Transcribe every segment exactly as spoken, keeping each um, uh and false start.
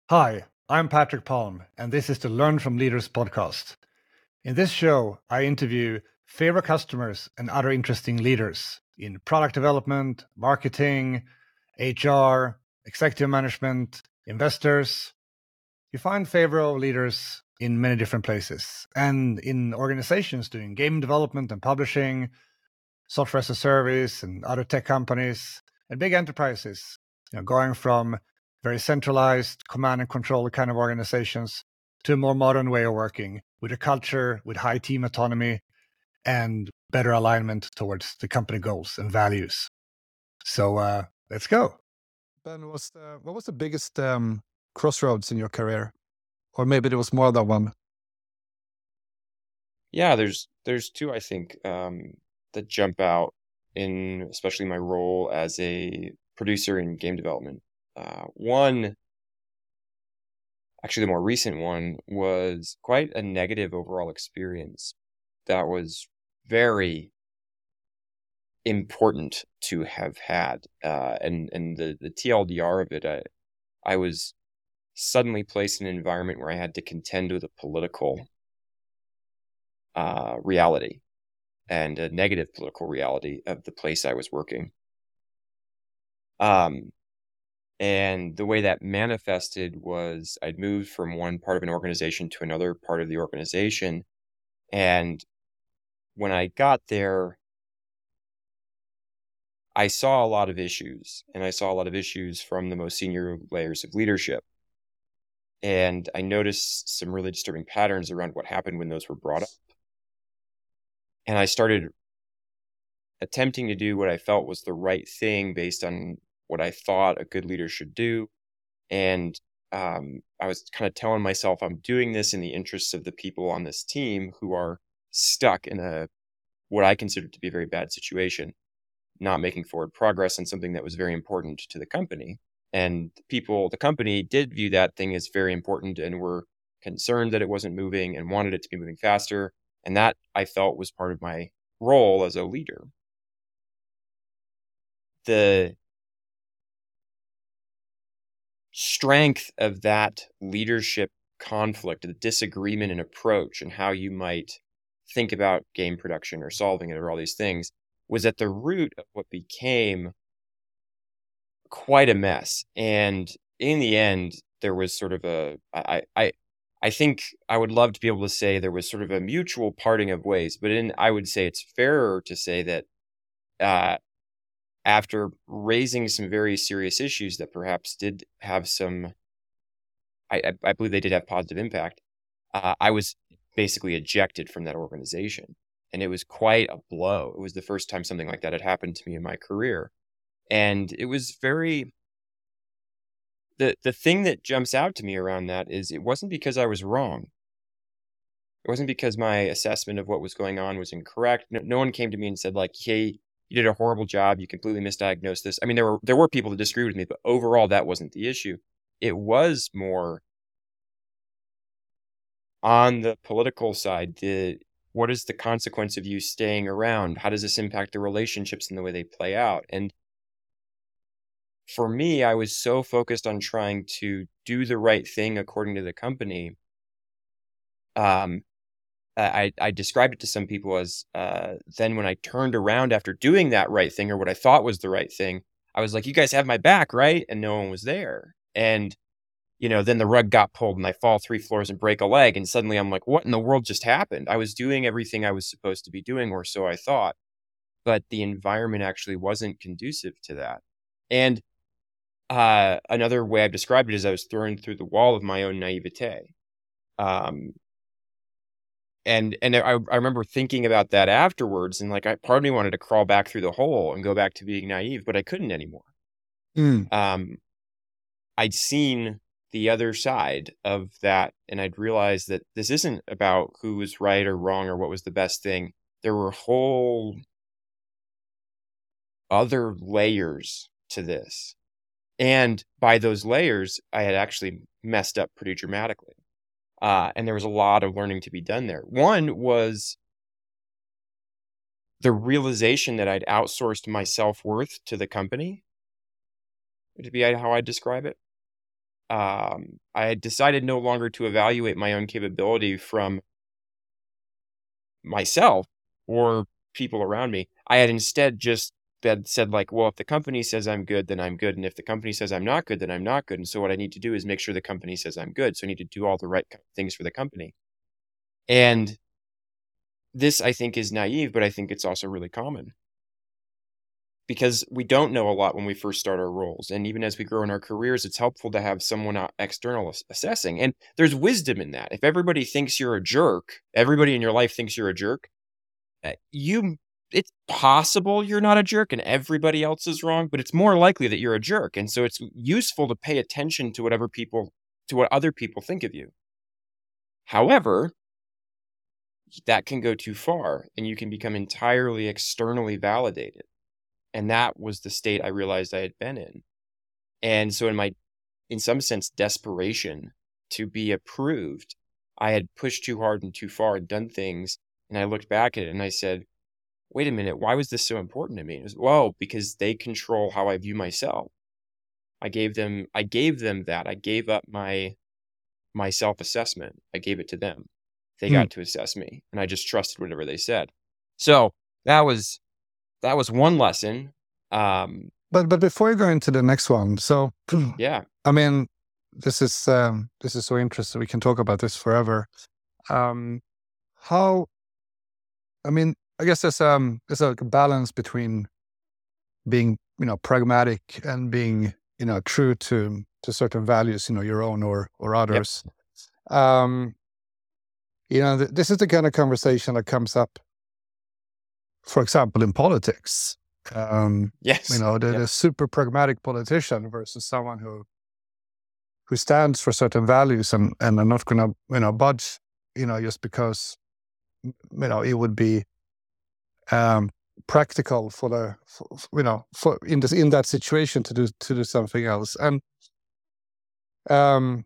Hi, I'm Patrick Palm, and this is the Learn from Leaders podcast. In this show, I interview favorite customers and other interesting leaders in product development, marketing, H R, executive management, investors. You find favorite leaders in many different places and in organizations doing game development and publishing, software as a service, and other tech companies, and big enterprises, you know, going from very centralized command and control kind of organizations to a more modern way of working with a culture with high team autonomy and better alignment towards the company goals and values. So uh, let's go. Ben, was the, what was the biggest um, crossroads in your career? Or maybe there was more than one. Yeah, there's there's two, I think, um, that jump out in especially my role as a producer in game development. Uh, one, actually the more recent one, was quite a negative overall experience that was very important to have had. Uh, and and the, the T L D R of it, I, I was suddenly placed in an environment where I had to contend with a political uh, reality and a negative political reality of the place I was working. Um, and the way that manifested was I'd moved from one part of an organization to another part of the organization. And when I got there, I saw a lot of issues, and I saw a lot of issues from the most senior layers of leadership. And I noticed some really disturbing patterns around what happened when those were brought up. And I started attempting to do what I felt was the right thing based on what I thought a good leader should do. And um, I was kind of telling myself I'm doing this in the interests of the people on this team who are stuck in a what I consider to be a very bad situation, not making forward progress on something that was very important to the company. And the people, the company did view that thing as very important and were concerned that it wasn't moving and wanted it to be moving faster. And that I felt was part of my role as a leader. The strength of that leadership conflict, the disagreement in approach and how you might think about game production or solving it or all these things was at the root of what became quite a mess. And in the end, there was sort of a, I, I, I think I would love to be able to say there was sort of a mutual parting of ways, but in, I would say it's fairer to say that, uh, after raising some very serious issues that perhaps did have some, I, I, I believe they did have positive impact. Uh, I was basically ejected from that organization, and it was quite a blow. It was the first time something like that had happened to me in my career, and it was very. the The thing that jumps out to me around that is it wasn't because I was wrong. It wasn't because my assessment of what was going on was incorrect. No, no one came to me and said like, "Hey, you did a horrible job. You completely misdiagnosed this." I mean, there were there were people that disagreed with me, but overall, that wasn't the issue. It was more on the political side. The what is the consequence of you staying around? How does this impact the relationships and the way they play out? And for me, I was so focused on trying to do the right thing according to the company. Um, I, I described it to some people as uh, then when I turned around after doing that right thing or what I thought was the right thing, I was like, you guys have my back, right? And no one was there. And, you know, then the rug got pulled and I fall three floors and break a leg. And suddenly I'm like, what in the world just happened? I was doing everything I was supposed to be doing, or so I thought. But the environment actually wasn't conducive to that. And uh, another way I've described it is I was thrown through the wall of my own naivete. Um, And and I I remember thinking about that afterwards, and like I part of me wanted to crawl back through the hole and go back to being naive, but I couldn't anymore. Mm. Um, I'd seen the other side of that, and I'd realized that this isn't about who was right or wrong or what was the best thing. There were whole other layers to this, and by those layers, I had actually messed up pretty dramatically. Uh, and there was a lot of learning to be done there. One was the realization that I'd outsourced my self-worth to the company, to be how I describe it. um, I had decided no longer to evaluate my own capability from myself or people around me. I had instead just that said like, well, if the company says I'm good, then I'm good. And if the company says I'm not good, then I'm not good. And so what I need to do is make sure the company says I'm good. So I need to do all the right things for the company. And this, I think, is naive, but I think it's also really common because we don't know a lot when we first start our roles. And even as we grow in our careers, it's helpful to have someone out external assessing. And there's wisdom in that. If everybody thinks you're a jerk, everybody in your life thinks you're a jerk, you it's possible you're not a jerk and everybody else is wrong, but it's more likely that you're a jerk. And so it's useful to pay attention to whatever people, to what other people think of you. However, that can go too far and you can become entirely externally validated. And that was the state I realized I had been in. And so in my, in some sense, desperation to be approved, I had pushed too hard and too far and done things. And I looked back at it and I said, wait a minute, why was this so important to me? It was, well, because they control how I view myself. I gave them, I gave them that. I gave up my, my self-assessment. I gave it to them. They Hmm. got to assess me and I just trusted whatever they said. So that was, that was one lesson. Um, But but before you go into the next one, so yeah, I mean, this is um, this is so interesting. We can talk about this forever. Um, how? I mean, I guess there's um there's a balance between being, you know, pragmatic and being, you know, true to to certain values, you know, your own or or others. Um, you know, th- this is the kind of conversation that comes up, for example, in politics. Um, yes, you know, the, Yep. the super pragmatic politician versus someone who who stands for certain values and and are not going to, you know, budge, you know, just because, you know, it would be um, practical for the, for, you know, for in this in that situation to do to do something else. And um,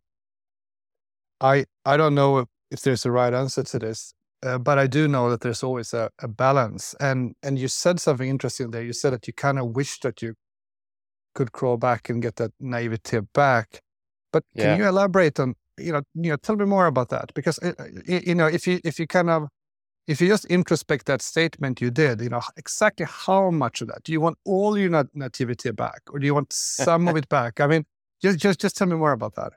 I I don't know if, if there's a right answer to this, uh, but I do know that there's always a, a balance. And and you said something interesting there. You said that you kind of wish that you could crawl back and get that naivety back. But can Yeah. you elaborate on, you know, you know, tell me more about that? Because uh, y- you know, if you if you kind of if you just introspect that statement you did, you know, exactly how much of that do you want? All your nat- nativity back, or do you want some of it back? I mean, just just just tell me more about that.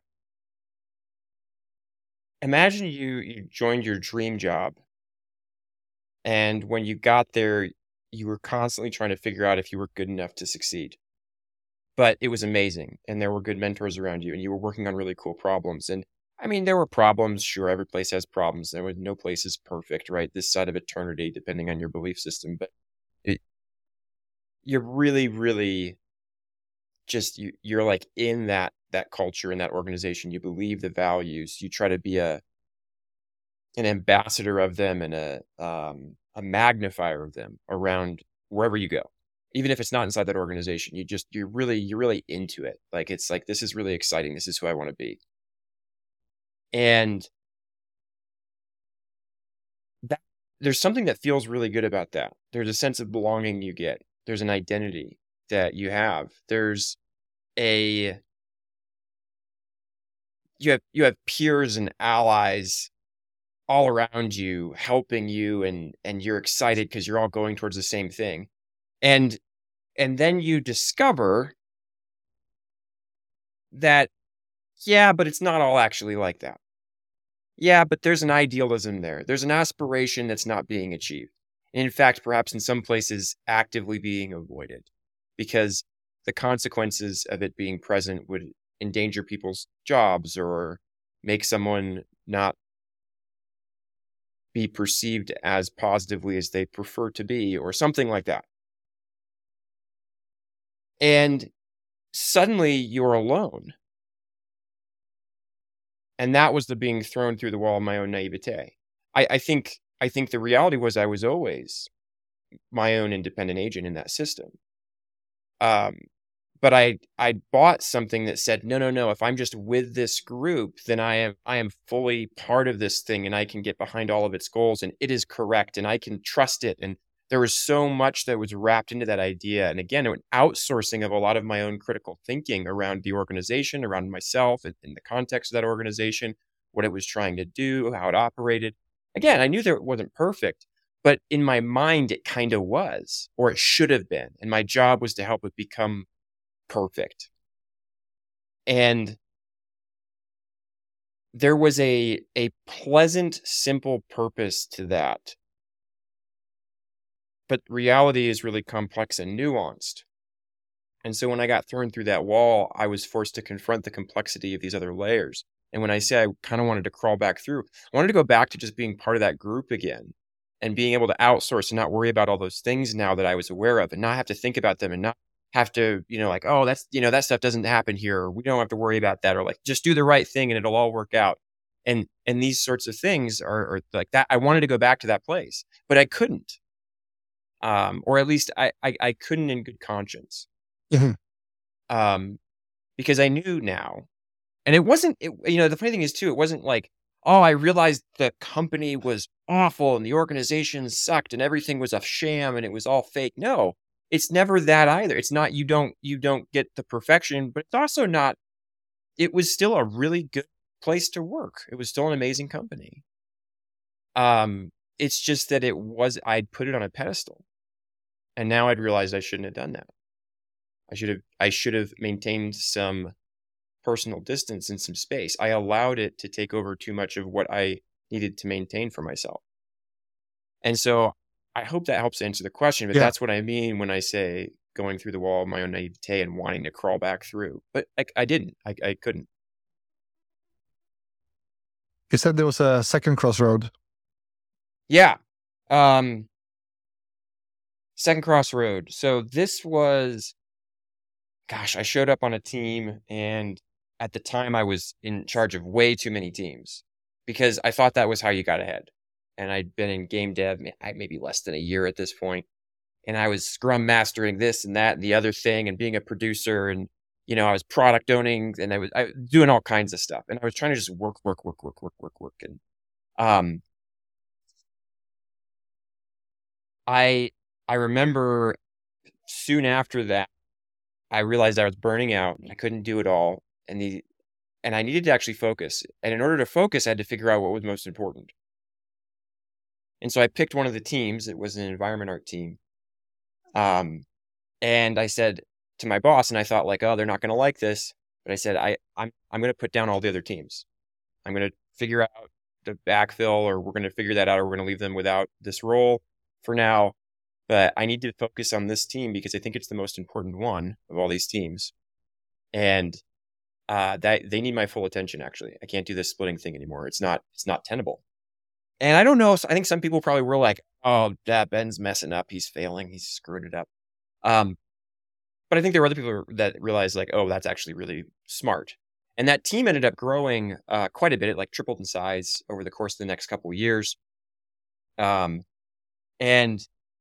Imagine you you joined your dream job, and when you got there, you were constantly trying to figure out if you were good enough to succeed. But it was amazing, and there were good mentors around you, and you were working on really cool problems. And I mean, there were problems. Sure, every place has problems. There was no place is perfect, right? This side of eternity, depending on your belief system. But it, you're really, really just you. You're like in that that culture, in that organization. You believe the values. You try to be a an ambassador of them and a um, a magnifier of them around wherever you go. Even if it's not inside that organization, you just you're really you're really into it. Like it's like this is really exciting. This is who I want to be. And that there's something that feels really good about that. There's a sense of belonging you get. There's an identity that you have. There's a you have you have peers and allies all around you helping you and and you're excited because you're all going towards the same thing. And and then you discover that yeah, but it's not all actually like that. Yeah, but there's an idealism there. There's an aspiration that's not being achieved. In fact, perhaps in some places actively being avoided because the consequences of it being present would endanger people's jobs or make someone not be perceived as positively as they prefer to be or something like that. And suddenly you're alone. And that was the being thrown through the wall of my own naivete. I, I think I think the reality was I was always my own independent agent in that system. Um, but I I bought something that said, no, no, no, if I'm just with this group, then I am I am fully part of this thing and I can get behind all of its goals and it is correct and I can trust it and there was so much that was wrapped into that idea. And again, an outsourcing of a lot of my own critical thinking around the organization, around myself, in the context of that organization, what it was trying to do, how it operated. Again, I knew that it wasn't perfect, but in my mind, it kind of was, or it should have been. And my job was to help it become perfect. And there was a, a pleasant, simple purpose to that. But reality is really complex and nuanced. And so when I got thrown through that wall, I was forced to confront the complexity of these other layers. And when I say I kind of wanted to crawl back through, I wanted to go back to just being part of that group again and being able to outsource and not worry about all those things now that I was aware of and not have to think about them and not have to, you know, like, oh, that's, you know, that stuff doesn't happen here. Or we don't have to worry about that, or like, just do the right thing and it'll all work out. And, and these sorts of things are, are like that. I wanted to go back to that place, but I couldn't. Um, or at least I, I, I couldn't in good conscience. Mm-hmm. Um, because I knew now, and it wasn't, it, you know, the funny thing is too, it wasn't like, oh, I realized the company was awful and the organization sucked and everything was a sham and it was all fake. No, it's never that either. It's not, you don't, you don't get the perfection, but it's also not, it was still a really good place to work. It was still an amazing company. Um, it's just that it was, I'd put it on a pedestal. And now I'd realized I shouldn't have done that. I should have, I should have maintained some personal distance and some space. I allowed it to take over too much of what I needed to maintain for myself. And so I hope that helps answer the question, but yeah. That's what I mean when I say going through the wall of my own naivete and wanting to crawl back through. But I, I didn't, I, I couldn't. You said there was a second crossroad. Yeah. Um, second crossroad. So this was, gosh, I showed up on a team, and at the time I was in charge of way too many teams because I thought that was how you got ahead. And I'd been in game dev maybe less than a year at this point. And I was scrum mastering this and that and the other thing and being a producer. And, you know, I was product owning and I was, I was doing all kinds of stuff. And I was trying to just work, work, work, work, work, work, work. And, um, I, I remember soon after that, I realized I was burning out. I couldn't do it all. And the, and I needed to actually focus. And in order to focus, I had to figure out what was most important. And so I picked one of the teams. It was an environment art team. Um, and I said to my boss, and I thought like, oh, they're not going to like this. But I said, I, I'm, I'm going to put down all the other teams. I'm going to figure out the backfill, or we're going to figure that out, or we're going to leave them without this role for now. But I need to focus on this team because I think it's the most important one of all these teams. And uh, that they need my full attention. Actually, I can't do this splitting thing anymore. It's not, it's not tenable. And I don't know. I think some people probably were like, oh, that Ben's messing up. He's failing. He's screwed it up. Um, but I think there were other people that realized like, oh, that's actually really smart. And that team ended up growing uh, quite a bit. It like tripled in size over the course of the next couple of years. Um, and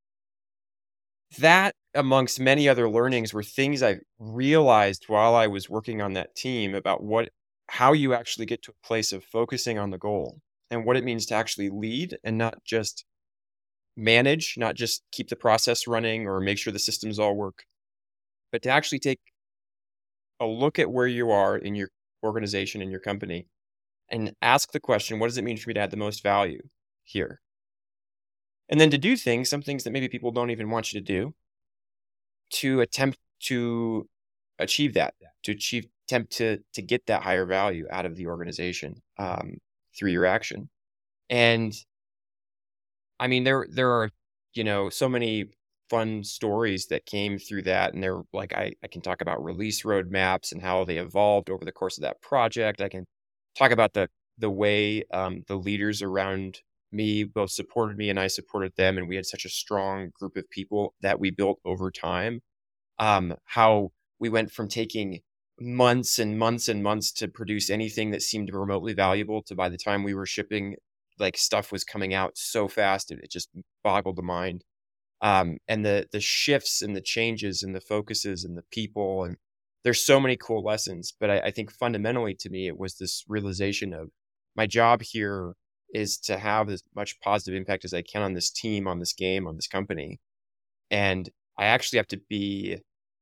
that, amongst many other learnings, were things I realized while I was working on that team about what, how you actually get to a place of focusing on the goal and what it means to actually lead and not just manage, not just keep the process running or make sure the systems all work, but to actually take a look at where you are in your organization, in your company, and ask the question, what does it mean for me to add the most value here? And then to do things, some things that maybe people don't even want you to do, to attempt to achieve that, to achieve, attempt to, to get that higher value out of the organization um, through your action. And I mean, there, there are, you know, so many fun stories that came through that. And they're like, I, I can talk about release roadmaps and how they evolved over the course of that project. I can talk about the, the way um, the leaders around me both supported me and I supported them. And we had such a strong group of people that we built over time. Um, how we went from taking months and months and months to produce anything that seemed remotely valuable to by the time we were shipping, like stuff was coming out so fast. It, it just boggled the mind. Um, and the, the shifts and the changes and the focuses and the people, and there's so many cool lessons, but I, I think fundamentally to me, it was this realization of my job here is to have as much positive impact as I can on this team, on this game, on this company. And I actually have to be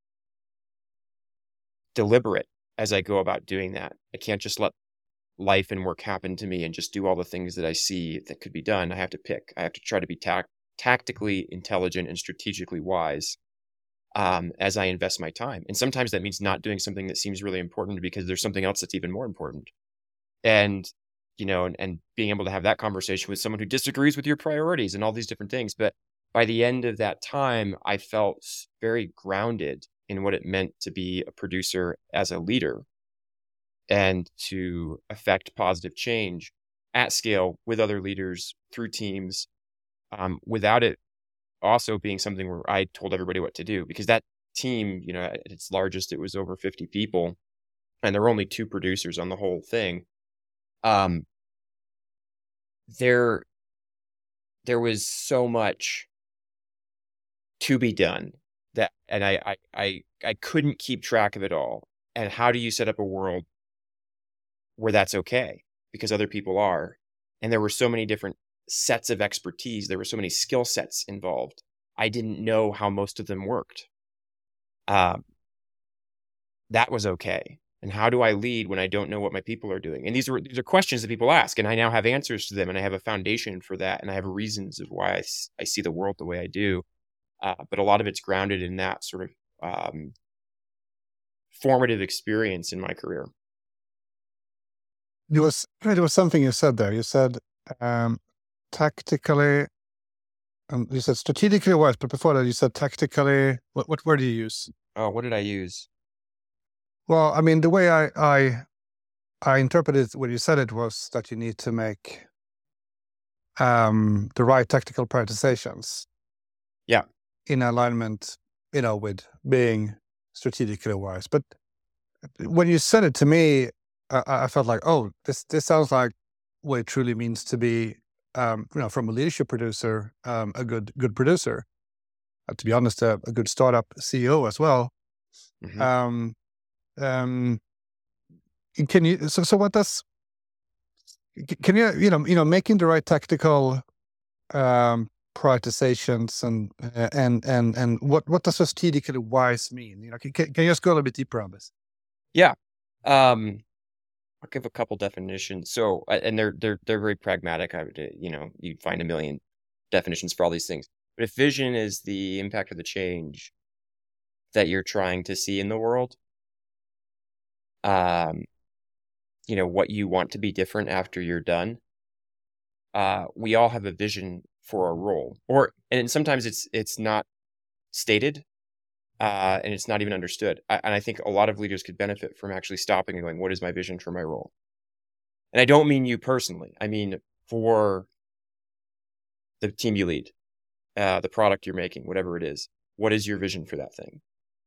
deliberate as I go about doing that. I can't just let life and work happen to me and just do all the things that I see that could be done. I have to pick. I have to try to be tac- tactically intelligent and strategically wise um, as I invest my time. And sometimes that means not doing something that seems really important because there's something else that's even more important. And, you know, and, and being able to have that conversation with someone who disagrees with your priorities and all these different things. But by the end of that time, I felt very grounded in what it meant to be a producer as a leader and to affect positive change at scale with other leaders through teams, um, without it also being something where I told everybody what to do. Because that team, you know, at its largest, it was over fifty people, and there were only two producers on the whole thing. Um, there, there was so much to be done that, and I, I, I, I couldn't keep track of it all. And how do you set up a world where that's okay because other people are? And there were so many different sets of expertise. There were so many skill sets involved. I didn't know how most of them worked. Um, that was okay. And how do I lead when I don't know what my people are doing? And these are these are questions that people ask, and I now have answers to them, and I have a foundation for that, and I have reasons of why I, I see the world the way I do. Uh, but a lot of it's grounded in that sort of um, formative experience in my career. There was there was something you said there. You said um, tactically, um, you said strategically wise, but before that you said tactically. What what word do you use? Oh, what did I use? Well, I mean, the way I I, I interpreted what you said it was that you need to make um, the right tactical prioritizations. Yeah. In alignment, you know, with being strategically wise. But when you said it to me, I, I felt like, oh, this this sounds like what it truly means to be, um, you know, from a leadership producer, um, a good good producer. Uh, to be honest, a, a good startup C E O as well. Mm-hmm. Um, um, can you? So, so what does? Can you, you know, you know, making the right tactical um, prioritizations and and and and what what does strategically wise mean? You know, can, can you just go a little bit deeper on this? Yeah. Um, I'll give a couple definitions. So, and they're they're they're very pragmatic. I would, you know, you'd find a million definitions for all these things. But if vision is the impact of the change that you're trying to see in the world, um, you know, what you want to be different after you're done, uh, we all have a vision for our role, or and sometimes it's it's not stated. Uh, and it's not even understood. I, and I think a lot of leaders could benefit from actually stopping and going, what is my vision for my role? And I don't mean you personally. I mean for the team you lead, uh, the product you're making, whatever it is. What is your vision for that thing?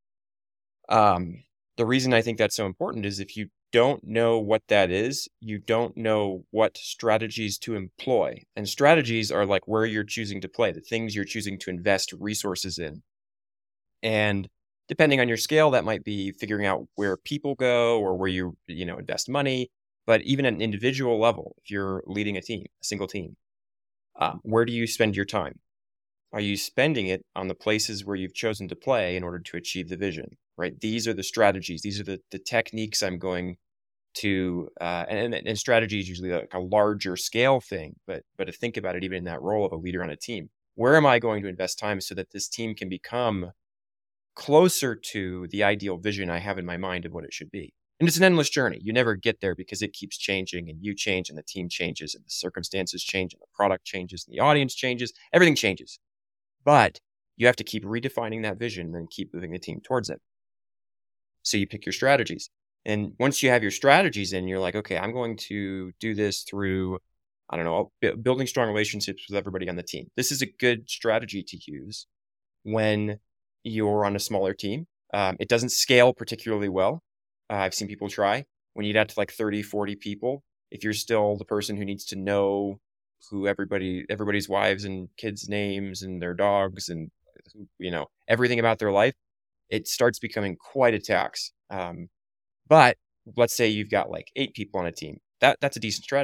Um, the reason I think that's so important is if you don't know what that is, you don't know what strategies to employ. And strategies are like where you're choosing to play, the things you're choosing to invest resources in. And depending on your scale, that might be figuring out where people go or where you, you know, invest money. But even at an individual level, if you're leading a team, a single team, um, where do you spend your time? Are you spending it on the places where you've chosen to play in order to achieve the vision, right? These are the strategies. These are the, the techniques I'm going to, uh, and, and strategy is usually like a larger scale thing, but, but to think about it, even in that role of a leader on a team, where am I going to invest time so that this team can become closer to the ideal vision I have in my mind of what it should be? And it's an endless journey. You never get there because it keeps changing, and you change, and the team changes, and the circumstances change, and the product changes, and the audience changes. Everything changes. But you have to keep redefining that vision and then keep moving the team towards it. So you pick your strategies. And once you have your strategies in, you're like, okay, I'm going to do this through, I don't know, building strong relationships with everybody on the team. This is a good strategy to use when you're on a smaller team. Um, it doesn't scale particularly well. Uh, I've seen people try. When you get out to like thirty, forty people, if you're still the person who needs to know who everybody, everybody's wives and kids' names and their dogs and, you know, everything about their life, it starts becoming quite a tax. Um, but let's say you've got like eight people on a team. That that's a decent strategy.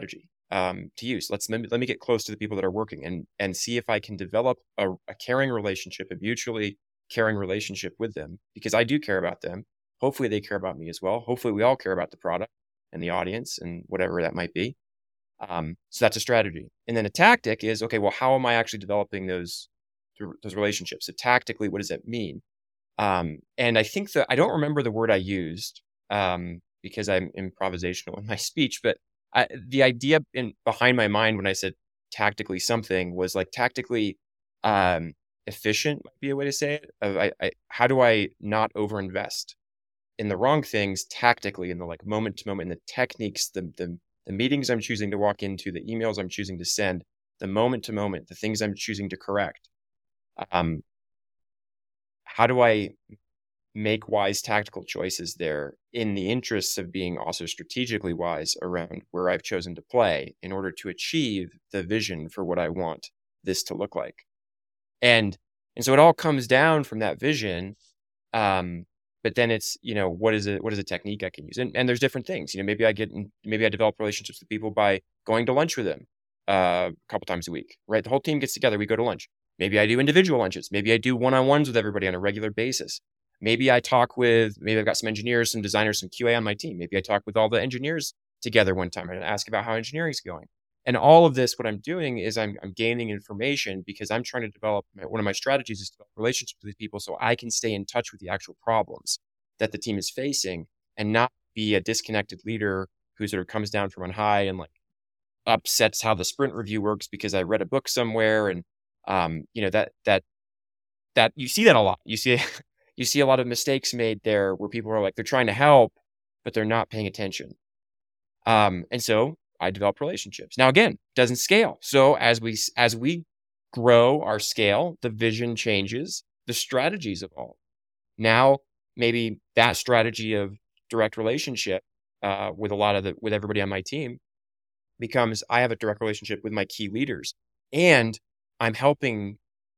um, to use. Let's let me, let me get close to the people that are working and and see if I can develop a, a caring relationship, a mutually caring relationship with them, because I do care about them. Hopefully they care about me as well. Hopefully we all care about the product and the audience and whatever that might be. Um, so that's a strategy. And then a tactic is, okay, well, how am I actually developing those those relationships? So tactically, what does that mean? Um, and I think that I don't remember the word I used um, because I'm improvisational in my speech, but I, the idea in behind my mind when I said tactically something was like tactically um, efficient might be a way to say it. Of I, I, how do I not overinvest in the wrong things tactically, in the like moment to moment, in the techniques, the the the meetings I'm choosing to walk into, the emails I'm choosing to send, the moment to moment, the things I'm choosing to correct. Um, how do I make wise tactical choices there in the interests of being also strategically wise around where I've chosen to play in order to achieve the vision for what I want this to look like? And and so it all comes down from that vision. Um, but then it's, you know, what is it? What is a technique I can use? And and there's different things. You know, maybe I get in, maybe I develop relationships with people by going to lunch with them uh, a couple times a week. Right, the whole team gets together. We go to lunch. Maybe I do individual lunches. Maybe I do one-on-ones with everybody on a regular basis. Maybe I talk with, maybe I've got some engineers, some designers, some Q A on my team. Maybe I talk with all the engineers together one time and ask about how engineering's going. And all of this, what I'm doing is I'm, I'm gaining information because I'm trying to develop, one of my strategies is to develop relationships with these people so I can stay in touch with the actual problems that the team is facing and not be a disconnected leader who sort of comes down from on high and like upsets how the sprint review works because I read a book somewhere. And, um, you know, that, that, that you see that a lot. You see, you see a lot of mistakes made there where people are like, they're trying to help, but they're not paying attention. Um, and so I develop relationships. Now, again, doesn't scale. So as we, as we grow our scale, the vision changes, the strategies evolve. Now, maybe that strategy of direct relationship uh, with a lot of the, with everybody on my team becomes, I have a direct relationship with my key leaders and I'm helping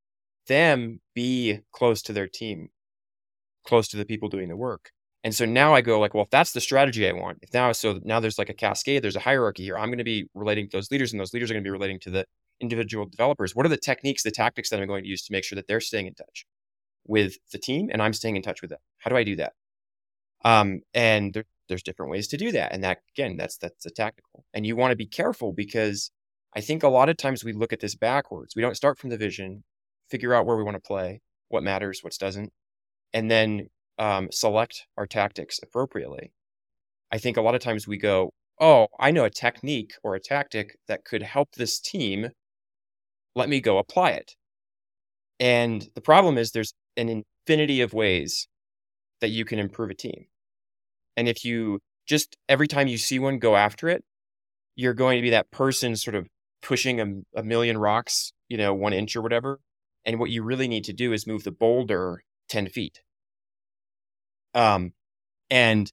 them be close to their team, close to the people doing the work. And so now I go like, well, if that's the strategy I want, if now, so now there's like a cascade, there's a hierarchy here. I'm going to be relating to those leaders and those leaders are going to be relating to the individual developers. What are the techniques, the tactics that I'm going to use to make sure that they're staying in touch with the team and I'm staying in touch with them? How do I do that? Um, and there, there's different ways to do that. And that, again, that's, that's a tactical. And you want to be careful because I think a lot of times we look at this backwards. We don't start from the vision, figure out where we want to play, what matters, what doesn't, and then um, select our tactics appropriately. I think a lot of times we go, oh, I know a technique or a tactic that could help this team. Let me go apply it. And the problem is there's an infinity of ways that you can improve a team. And if you just, every time you see one, go after it, you're going to be that person sort of pushing a, a million rocks, you know, one inch or whatever. And what you really need to do is move the boulder ten feet. Um, and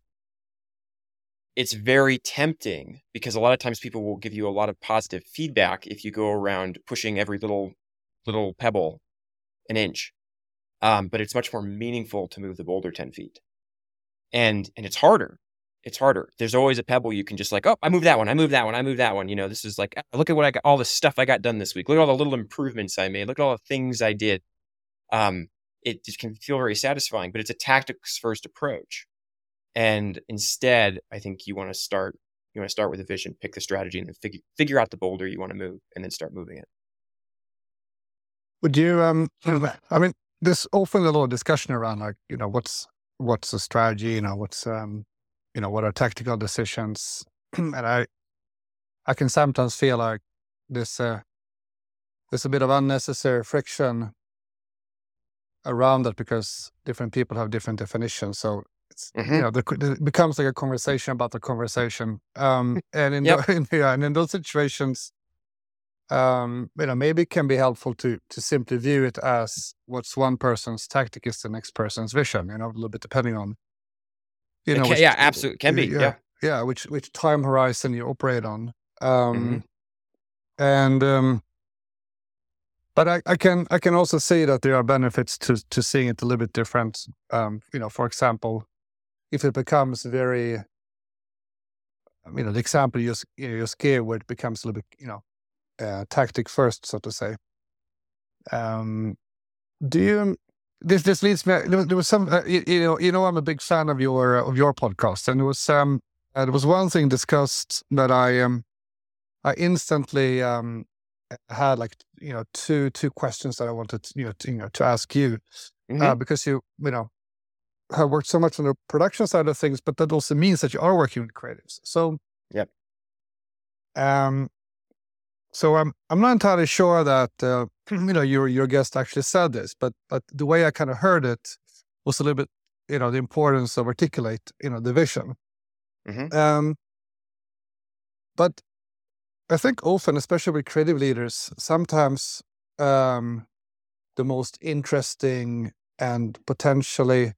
it's very tempting because a lot of times people will give you a lot of positive feedback if you go around pushing every little, little pebble an inch. Um, but it's much more meaningful to move the boulder ten feet. And, and it's harder. It's harder. There's always a pebble you can just like, oh, I moved that one. I moved that one. I moved that one. You know, this is like, look at what I got, all the stuff I got done this week. Look at all the little improvements I made. Look at all the things I did. Um, it just can feel very satisfying, but it's a tactics first approach. And instead, I think you want to start, you want to start with a vision, pick the strategy and then figure, figure out the boulder you want to move and then start moving it. Would you, um, I mean, there's often a lot of discussion around like, you know, what's, what's the strategy, you know, what's, um, you know, what are tactical decisions? And I, I can sometimes feel like there's a, there's a bit of unnecessary friction around that because different people have different definitions. So it's, mm-hmm. you know, the, the, it becomes like a conversation about the conversation. Um, and in, yep. the, in, yeah, and in those situations, um, you know, maybe it can be helpful to, to simply view it as what's one person's tactic is the next person's vision, you know, a little bit depending on, you know, can, which, yeah, absolutely. Can be. Yeah, yeah. Yeah. Which, which time horizon you operate on. Um, mm-hmm. and, um, but I, I can, I can also see that there are benefits to, to seeing it a little bit different. Um, you know, for example, if it becomes very, you know, the example you just, you know, just gave, where it becomes a little bit, you know, uh, tactic first, so to say. Um, do you? This this leads me. There was, there was some. Uh, you, you know, you know, I'm a big fan of your of your podcast, and there was um, uh, there was one thing discussed that I um, I instantly um had like you know two two questions that I wanted to, you know to, you know to ask you, Mm-hmm. uh, because you you know have worked so much on the production side of things, but that also means that you are working with creatives. So Yep. um, so I'm I'm not entirely sure that uh, you know your your guest actually said this, but but the way I kind of heard it was a little bit, you know the importance of articulate you know the vision. Mm-hmm. Um, but I think often, especially with creative leaders, sometimes um, the most interesting and potentially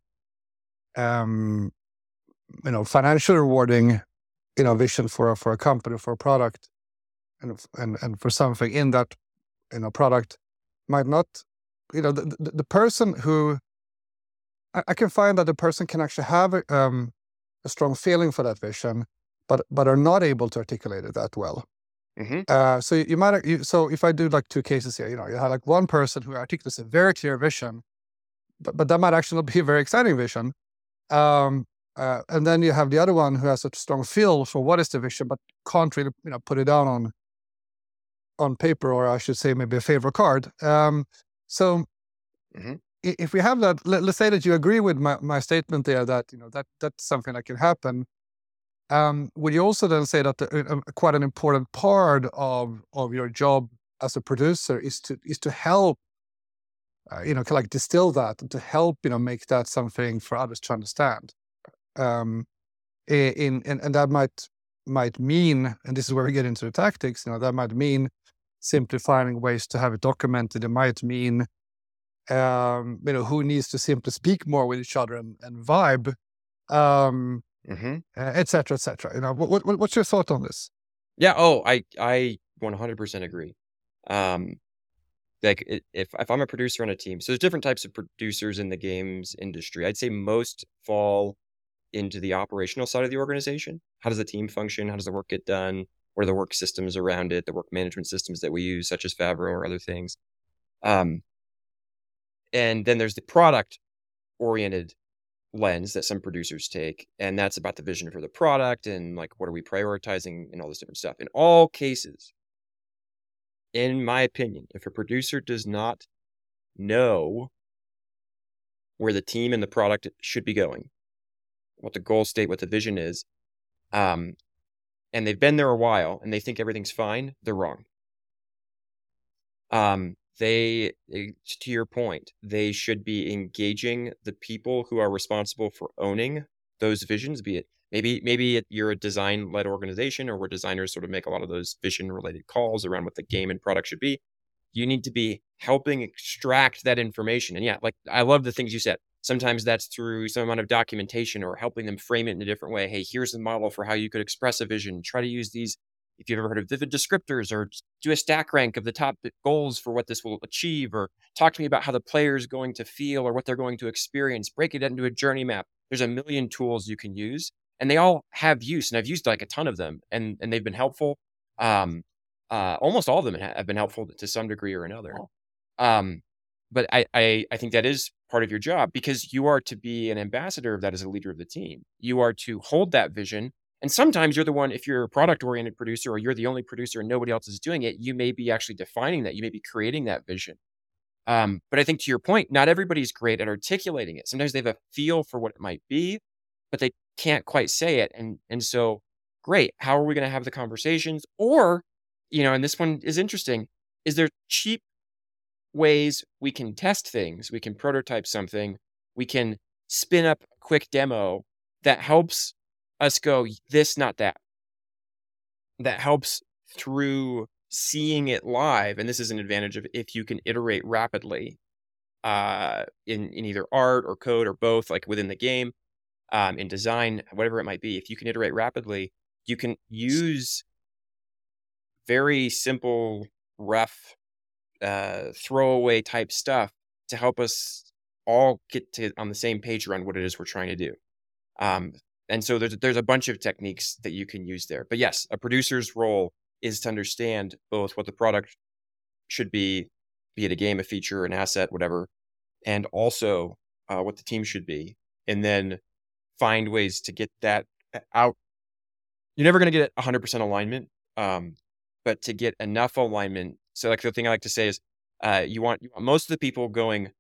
um, you know financially rewarding you know vision for a, for a company, for a product, and and and for something in that you know product might not, you know the, the, the person who I, I can find that the person can actually have a, um, a strong feeling for that vision, but but are not able to articulate it that well. Mm-hmm. Uh, so you, you might you, so if I do like two cases here, you know you have like one person who articulates a very clear vision, but, but that might actually not be a very exciting vision. Um, uh, and then you have the other one who has a strong feel for what is the vision, but can't really you know put it down on on paper, or I should say maybe a favorite card. Um, so Mm-hmm. i- if we have that, let, let's say that you agree with my, my statement there, that you know that that's something that can happen. Um, would you also then say that the, uh, quite an important part of of your job as a producer is to is to help, uh, you know, kind of like distill that, and to help you know make that something for others to understand. Um, i- in and, and that might might mean, and this is where we get into the tactics. You know, that might mean simply finding ways to have it documented. It might mean, um, you know, who needs to simply speak more with each other and, and vibe. Um, Mm-hmm. uh, et cetera, et cetera. You know, what, what, what's your thought on this? Yeah. Oh, I I one hundred percent agree. Um, like it, if if I'm a producer on a team, so there's different types of producers in the games industry. I'd say most fall into the operational side of the organization. How does the team function? How does the work get done? What are the work systems around it? The work management systems that we use, such as Favreau or other things. Um, and then there's the product oriented lens that some producers take, and that's about the vision for the product and like what are we prioritizing and all this different stuff. In all cases, in my opinion, if a producer does not know where the team and the product should be going, what the goal state, what the vision is, um, and they've been there a while and they think everything's fine, they're wrong. Um, they, to your point, they should be engaging the people who are responsible for owning those visions, be it maybe maybe you're a design-led organization or where designers sort of make a lot of those vision-related calls around what the game and product should be. You need to be helping extract that information. And yeah, like I love the things you said. Sometimes that's through some amount of documentation or helping them frame it in a different way. Hey, here's the model for how you could express a vision. Try to use these, if you've ever heard of vivid descriptors, or do a stack rank of the top goals for what this will achieve, or talk to me about how the player is going to feel or what they're going to experience. Break it into a journey map. There's a million tools you can use, and they all have use. And I've used like a ton of them, and, and they've been helpful. Um, uh, almost all of them have been helpful to some degree or another. Um, but I, I, I think that is part of your job, because you are to be an ambassador of that as a leader of the team. You are to hold that vision. And sometimes you're the one, if you're a product oriented producer or you're the only producer and nobody else is doing it, you may be actually defining that. You may be creating that vision. Um, but I think to your point, not everybody's great at articulating it. Sometimes they have a feel for what it might be, but they can't quite say it. And, and so, great. How are we going to have the conversations? Or, you know, and this one is interesting. Is there cheap ways we can test things? We can prototype something. We can spin up a quick demo that helps us go this, not that. That helps through seeing it live. And this is an advantage of if you can iterate rapidly uh, in, in either art or code or both, like within the game, um, in design, whatever it might be. If you can iterate rapidly, you can use very simple, rough, uh, throwaway type stuff to help us all get to on the same page around what it is we're trying to do. Um, and so there's there's a bunch of techniques that you can use there. But yes, a producer's role is to understand both what the product should be, be it a game, a feature, an asset, whatever, and also uh, what the team should be, and then find ways to get that out. You're never going to get one hundred percent alignment, um, but to get enough alignment. So like the thing I like to say is uh, you want you want most of the people going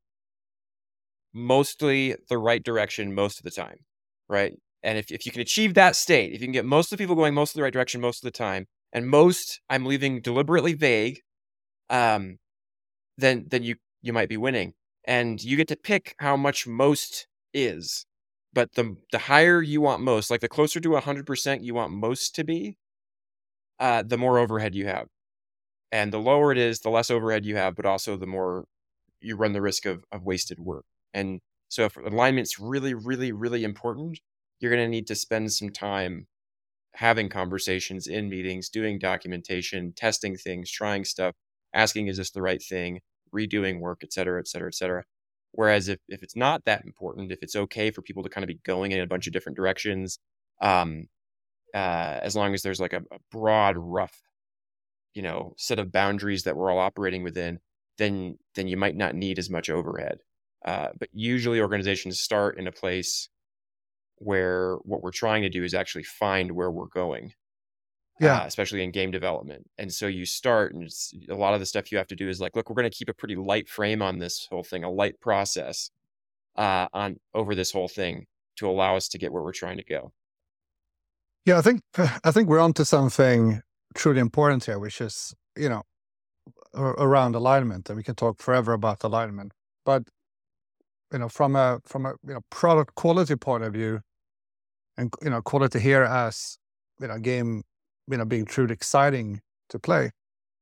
mostly the right direction most of the time, right? And if, if you can achieve that state, if you can get most of the people going most of the right direction most of the time, and most I'm leaving deliberately vague, um, then then you you might be winning. And you get to pick how much most is. But the the higher you want most, like the closer to one hundred percent you want most to be, uh, the more overhead you have. And the lower it is, the less overhead you have, but also the more you run the risk of, of wasted work. And so if alignment's really, really, really important, you're going to need to spend some time having conversations in meetings, doing documentation, testing things, trying stuff, asking, is this the right thing, redoing work, et cetera, et cetera, et cetera. Whereas if, if it's not that important, if it's okay for people to kind of be going in a bunch of different directions, um, uh, as long as there's like a, a broad, rough, you know, set of boundaries that we're all operating within, then then you might not need as much overhead. Uh, but usually organizations start in a place where what we're trying to do is actually find where we're going. Yeah. Uh, especially in game development. And so you start, and it's, a lot of the stuff you have to do is like, look, we're going to keep a pretty light frame on this whole thing, a light process uh, on over this whole thing to allow us to get where we're trying to go. Yeah, I think I think we're onto something truly important here, which is, you know, around alignment, and we can talk forever about alignment. But you know, from a from a you know product quality point of view, and you know, quality here as you know, game, you know, being truly exciting to play.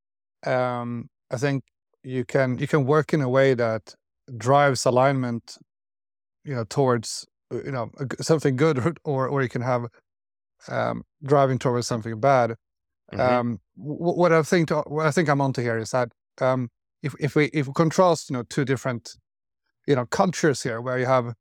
Um, I think you can you can work in a way that drives alignment, you know, towards you know something good, or or you can have um, driving towards something bad. Mm-hmm. Um, what I think to, what I think I'm onto here is that um, if if we if we contrast you know two different you know cultures here, where you have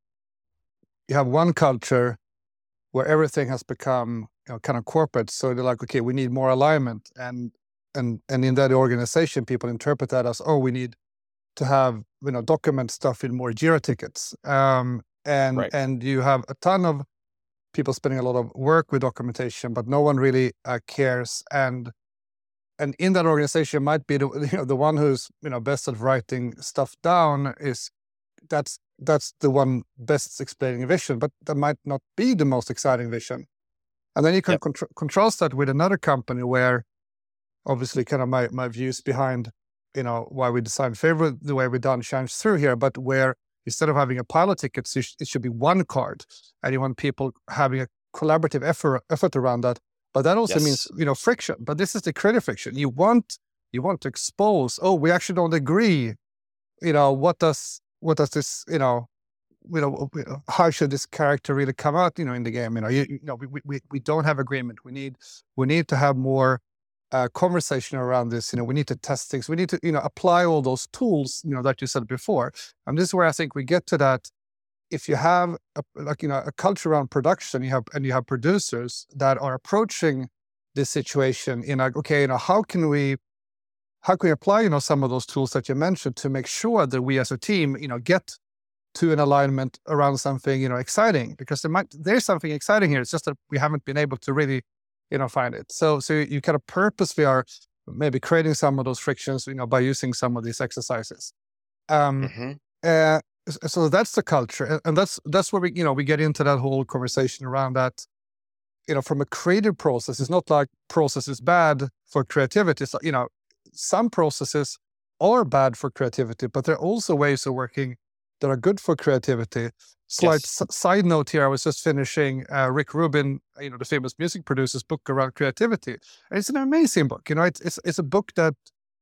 you have one culture where everything has become you know kind of corporate, so they're like, okay, we need more alignment, and and and in that organization, people interpret that as, oh, we need to have you know document stuff in more Jira tickets, um, and right. and you have a ton of people spending a lot of work with documentation, but no one really uh, cares. And and in that organization might be the you know the one who's you know best at writing stuff down is that's that's the one best explaining a vision, but that might not be the most exciting vision. And then you can yep. contr- contrast that with another company where, obviously, kind of my my views behind you know why we design Favor the way we done shines through here, but where instead of having a pile of tickets, it should be one card, and you want people having a collaborative effort effort around that. But that also yes. means you know friction. But this is the creative friction. You want you want to expose. Oh, we actually don't agree. You know what does what does this you know you know how should this character really come out? You know in the game. You know you, you know we, we we don't have agreement. We need we need to have more uh, conversation around this. You know we need to test things. We need to you know apply all those tools you know that you said before. And this is where I think we get to that. If you have a, like you know a culture around production, you have and you have producers that are approaching this situation in like, okay, you know how can we how can we apply you know some of those tools that you mentioned to make sure that we as a team you know get to an alignment around something you know exciting, because there might there's something exciting here. It's just that we haven't been able to really you know find it. So so you kind of purposely are maybe creating some of those frictions you know by using some of these exercises. Um, mm-hmm. uh, So that's the culture, and that's that's where we you know we get into that whole conversation around that. You know, from a creative process, it's not like process is bad for creativity. So, you know, some processes are bad for creativity, but there are also ways of working that are good for creativity. Slight yes. s- side note here: I was just finishing uh, Rick Rubin, you know, the famous music producer's book around creativity, and it's an amazing book. You know, it's it's, it's a book that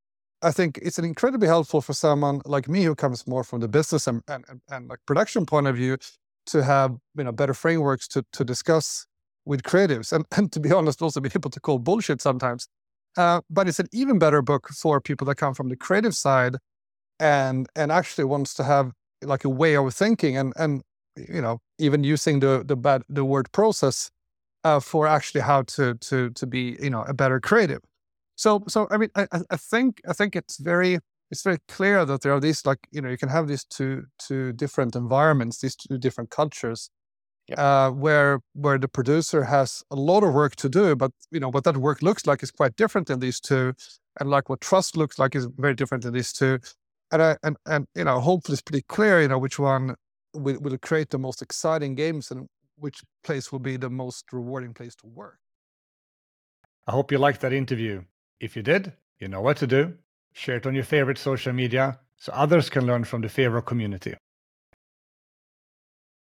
I think it's an incredibly helpful for someone like me who comes more from the business and, and, and, and like production point of view to have you know better frameworks to to discuss with creatives and, and to be honest also be able to call bullshit sometimes. Uh, but it's an even better book for people that come from the creative side and and actually wants to have like a way of thinking and and you know, even using the the bad the word process uh, for actually how to to to be, you know, a better creative. So so I mean, I I think I think it's very it's very clear that there are these, like, you know, you can have these two two different environments, these two different cultures. Yep. Uh, where where the producer has a lot of work to do, but you know what that work looks like is quite different in these two, and like what trust looks like is very different in these two, and I, and and you know hopefully it's pretty clear, you know, which one will, will create the most exciting games and which place will be the most rewarding place to work. I hope you liked that interview. If you did, you know what to do. Share it on your favorite social media so others can learn from the Fevro community.